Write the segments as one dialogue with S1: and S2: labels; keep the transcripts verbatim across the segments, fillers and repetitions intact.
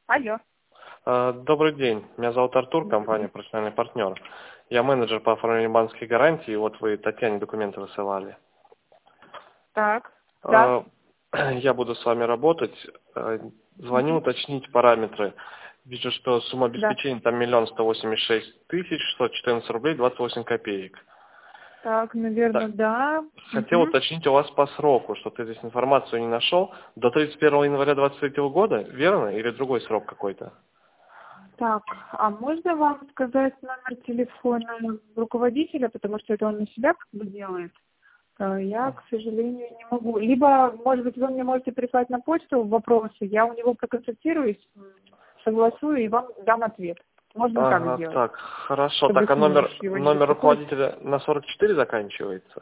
S1: Алло.
S2: А, Добрый день. Меня зовут Артур, компания «Профессиональный партнер». Я менеджер по оформлению банковской гарантии. Вот вы Татьяне документы высылали.
S1: Так. Да.
S2: А, Я буду с вами работать. А, Звоню уточнить параметры. Вижу, что сумма
S1: Да.
S2: обеспечения там миллион сто восемьдесят шесть тысяч шестьсот четырнадцать рублей двадцать восемь копеек.
S1: Так, наверное,
S2: Так,
S1: да.
S2: хотел
S1: Мгм.
S2: уточнить у вас по сроку, что ты здесь информацию не нашел. До тридцать первого января двадцать третьего года, верно? Или другой срок какой-то?
S1: Так, а можно вам сказать номер телефона руководителя, потому что это он на себя как бы делает? Э, Я, к сожалению, не могу. Либо, может быть, вы мне можете прислать на почту вопросы, я у него проконсультируюсь, м, согласую и вам дам ответ. Можно так
S2: Ага,
S1: сделать,
S2: так, хорошо.
S1: чтобы
S2: Так, а
S1: с ним
S2: номер,
S1: его не
S2: номер
S1: беспокоить.
S2: руководителя на сорок четыре заканчивается?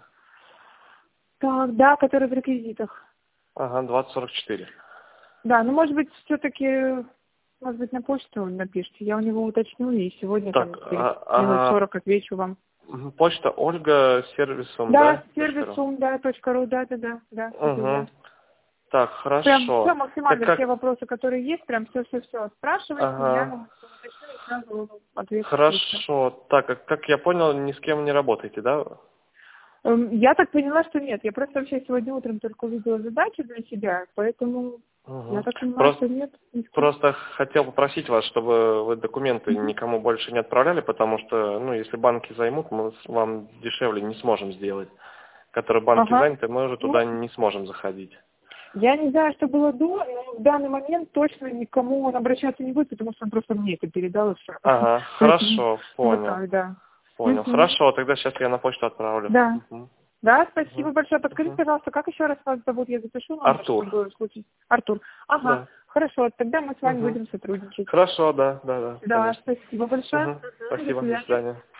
S1: Так, да, который в реквизитах.
S2: Ага, двадцать сорок четыре.
S1: Да, ну, может быть, все-таки, может быть, на почту напишите. Я у него уточню и сегодня
S2: Так,
S1: там через
S2: а,
S1: минут
S2: ага,
S1: сорок отвечу вам.
S2: мгм, почта Ольга сервисом,
S1: Да,
S2: да? точка ру?
S1: сервисум, да, точка ру, да, да, да, да, это я.
S2: Угу. Так,
S1: Прям все
S2: хорошо. Так
S1: максимально, все
S2: как,
S1: вопросы, которые есть, прям все-все-все спрашивайте, я
S2: ага,
S1: вам всё уточню и сразу ответ вышлю.
S2: хорошо. Так, как, как я понял, ни с кем не работаете, да?
S1: Эм, Я так поняла, что нет. Я просто вообще сегодня утром только увидела задачу для себя, поэтому я
S2: Угу.
S1: так понимаю,
S2: Просто,
S1: что нет. ни с кем.
S2: просто хотел попросить вас, чтобы вы документы
S1: Мгм.
S2: никому больше не отправляли, потому что, ну, если банки займут, мы с- вам дешевле не сможем сделать. Которые банки
S1: Ага.
S2: заняты, мы уже
S1: Ну,
S2: туда не сможем заходить.
S1: я не знаю, что было до, но в данный момент точно никому он обращаться не будет, потому что он просто мне это передал и все.
S2: Ага,
S1: Поэтому
S2: хорошо,
S1: вот
S2: понял.
S1: так, да.
S2: Понял.
S1: Мгм.
S2: Хорошо, тогда сейчас я на почту отправлю.
S1: Да.
S2: Мгм,
S1: Да, спасибо
S2: мгм,
S1: большое. Подскажите,
S2: мгм.
S1: пожалуйста, как еще раз вас зовут? Я запишу номер,
S2: Артур.
S1: чтобы случить. Артур. Ага,
S2: Да.
S1: хорошо, тогда мы с вами
S2: Мгм.
S1: будем сотрудничать.
S2: Хорошо, да, да, да,
S1: Да,
S2: конечно.
S1: спасибо большое.
S2: Мгм.
S1: Мгм. До
S2: Спасибо, до
S1: свидания.
S2: свидания.